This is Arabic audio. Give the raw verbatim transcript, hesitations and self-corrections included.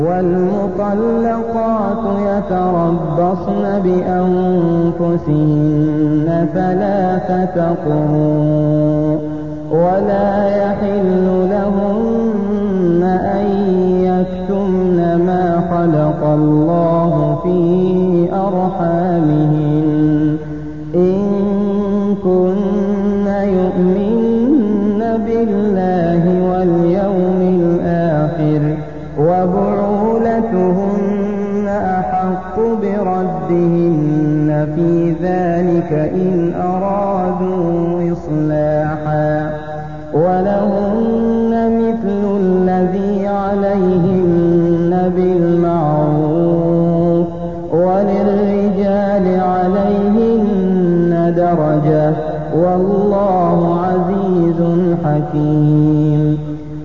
والمطلقات يتربصن بأنفسهن ثلاثة قروء ولا يحل لهن أن يكتمن ما خلق الله في أرحامهن إن كن يؤمن بالله واليوم الآخر وبعولتهن أحق بردهن في